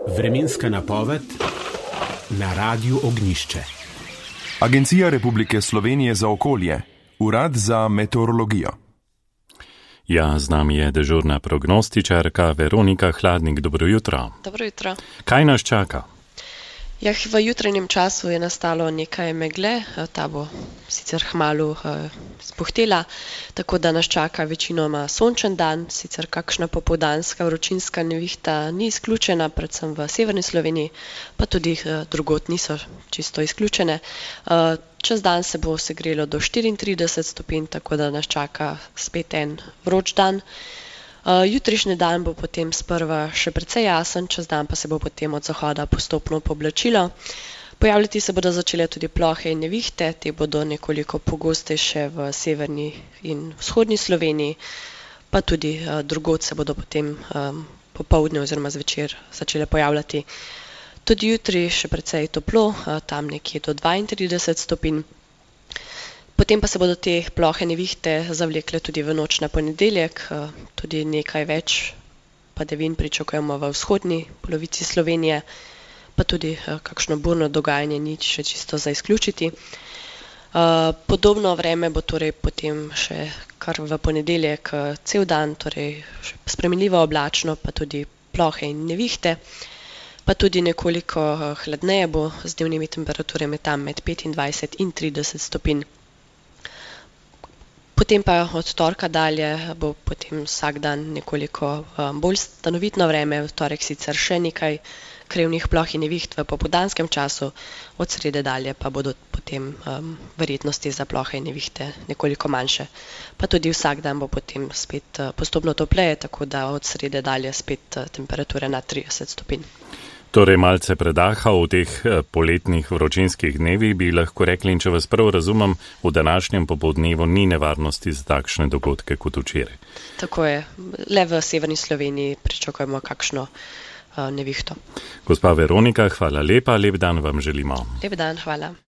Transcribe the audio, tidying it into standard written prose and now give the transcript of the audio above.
Vremenska napoved na Radiu Ognjišče. Agencija Republike Slovenije za okolje, Urad za meteorologijo. Ja, z nami je dežurna prognostičarka Veronika Hladnik. Dobro jutro. Dobro jutro. Kaj nas čaka? Ja, v jutranjem času je nastalo nekaj megle, ta bo sicer kmalu spuhtela, tako da nas čaka večinoma sončen dan, sicer kakšna popoldanska vročinska nevihta ni izključena, predvsem v severni Sloveniji, pa tudi drugod niso čisto izključene. Čez dan se bo segrelo do 34 stopinj, tako da nas čaka spet en vroč dan. Jutrišnji dan bo potem sprva še precej jasen, čez dan pa se bo potem od zahoda postopno pooblačilo. Pojavljati se bodo začele tudi plohe in nevihte, te bodo nekoliko pogostejše v severni in vzhodni Sloveniji, pa tudi drugod se bodo potem popoldne oziroma zvečer začele pojavljati. Tudi jutri še precej toplo, tam nekje do 32 stopinj. Potem pa se bodo te plohe nevihte zavlekle tudi v noč na ponedeljek, tudi nekaj več padavin pričakujemo v vzhodni polovici Slovenije, pa tudi kakšno burno dogajanje ni še čisto za izključiti. Podobno vreme bo torej potem še kar v ponedeljek cel dan, torej spremenljivo oblačno, pa tudi plohe in nevihte, pa tudi nekoliko hladneje bo z dnevnimi temperaturami tam med 25 in 30 stopinj. Potem pa od torka dalje bo potem vsak dan nekoliko bolj stanovitno vreme, v torek sicer še nekaj krevnih ploh in neviht v popoldanskem času, od srede dalje pa bodo potem verjetnosti za plohe in nevihte nekoliko manjše. Pa tudi vsak dan bo potem spet postopno topleje, tako da od srede dalje spet temperature na 30 stopinj. Torej malce predaha v teh poletnih vročinskih dnevih bi lahko rekli, in če vas prav razumem, v današnjem popoldnevu ni nevarnosti za takšne dogodke kot včeraj. Tako je, le v severni Sloveniji pričakujemo kakšno nevihto. Gospa Veronika, hvala lepa, lep dan vam želimo. Lep dan, hvala.